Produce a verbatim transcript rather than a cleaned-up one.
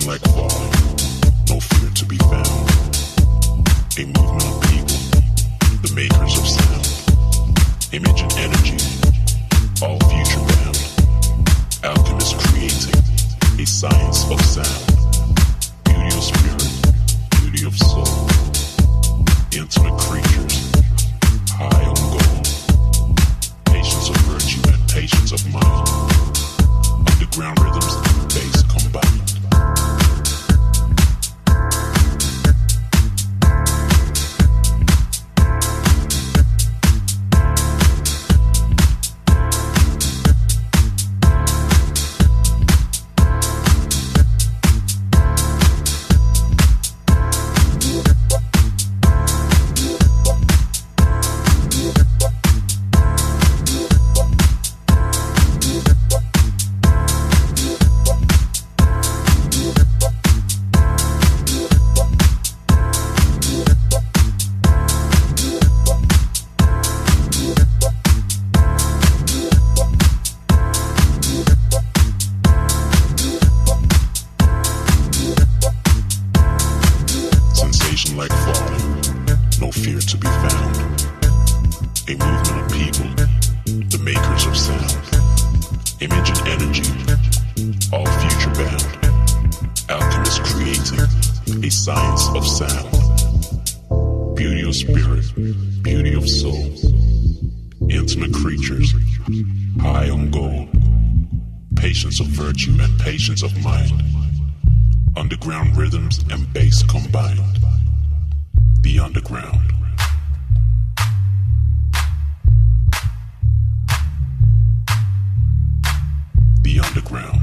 like falling, no fear to be found. A movement of people, the makers of sound. Image and energy, all future bound. Alchemists creating a science of sound. Beauty of spirit, beauty of soul. Intimate creatures, high on gold. Patience of virtue and patience of mind. Underground rhythms and bass combined. Like falling, no fear to be found. A movement of people, the makers of sound. Image and energy, all future bound. Alchemists creating a science of sound. Beauty of spirit, beauty of soul. Intimate creatures, high on gold. Patience of virtue and patience of mind. Underground rhythms and bass combined. The underground. The underground.